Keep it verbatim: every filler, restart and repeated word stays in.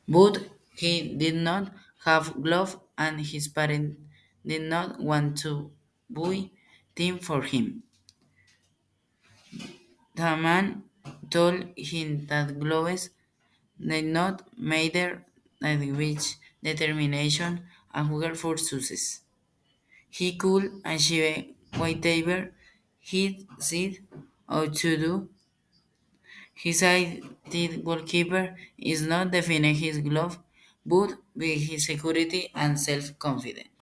But he did not have glove and his parents did not want to buy them for him. The man told him that gloves did not matter, that with determination and hunger for success. He could achieve whatever he set out to do. His ideal goalkeeper is not defining his glove, but with his security and self-confidence.